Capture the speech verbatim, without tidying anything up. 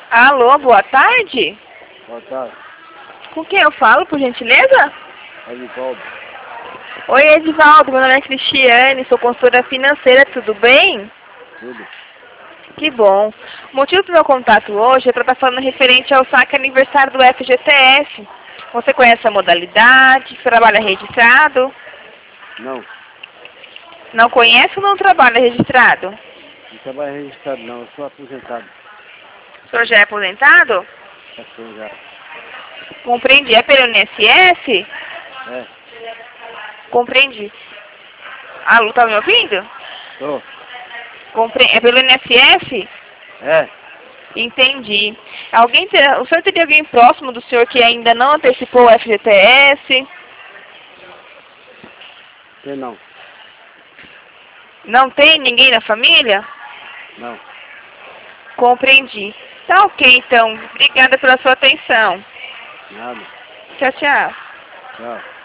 Alô, boa tarde. Boa tarde. Com quem eu falo, por gentileza? Edivaldo. Oi, Edivaldo. Meu nome é Cristiane, sou consultora financeira, tudo bem? Tudo. Que bom. O motivo do meu contato hoje é para estar falando referente ao saque aniversário do F G T S. Você conhece a modalidade? Você trabalha registrado? Não. Não conhece ou não trabalha registrado? Não trabalho registrado não, eu sou aposentado. O senhor já é aposentado? Já sou já. Compreendi. É pelo I N S S? É. Compreendi. Alô, tá me ouvindo? Tô. Compre... É pelo I N S S? É. Entendi. Alguém ter... O senhor teria alguém próximo do senhor que ainda não antecipou o F G T S? Tem não. Não tem ninguém na família? Não. Compreendi. Tá ok, então. Obrigada pela sua atenção. Nada. Tchau, tchau. Tchau.